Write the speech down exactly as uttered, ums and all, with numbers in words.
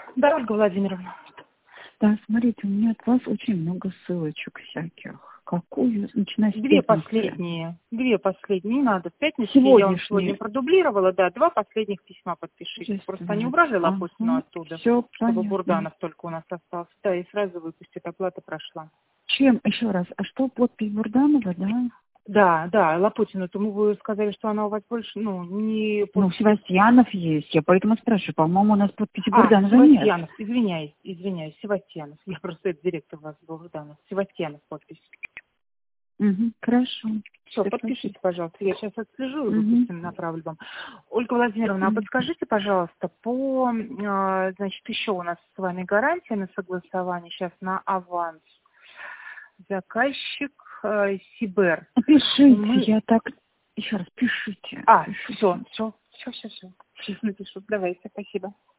Да, Ольга Владимировна. Да, смотрите, у меня от вас очень много ссылочек всяких. Какую? Начиная с Две пятницы. последние. Две последние. Не надо. В пятницу я вам сегодня Сегодняшние. продублировала. Да, два последних письма подпишите. Просто они убрали Лопутину Ага, оттуда, все чтобы понятно. Бурданов только у нас остался. Да, и сразу выпустит. Оплата прошла. Чем? Еще раз. А что, подпись Бурданова, да? Да, да, Лопутину, то вы сказали, что она у вас больше, ну, не... Ну, Под... Севастьянов есть. Я поэтому спрашиваю. По-моему, у нас подписи А, Бурданова нет. Севастьянов, извиняюсь, извиняюсь, Севастьянов. Я просто это директор у вас Бурданов. Севастьянов подпись. Угу, хорошо. Все, Спасибо. подпишите, пожалуйста. Я сейчас отслежу и Угу. выпустим, направлю вам. Ольга Владимировна, а Угу. подскажите, пожалуйста, по, э, значит, еще у нас с вами гарантия на согласование сейчас на аванс. Заказчик э, Сибер. Пишите, Мы... я так... Еще раз, пишите. А, пишите. все, все, все, все, все. Сейчас напишу. Давайте, спасибо.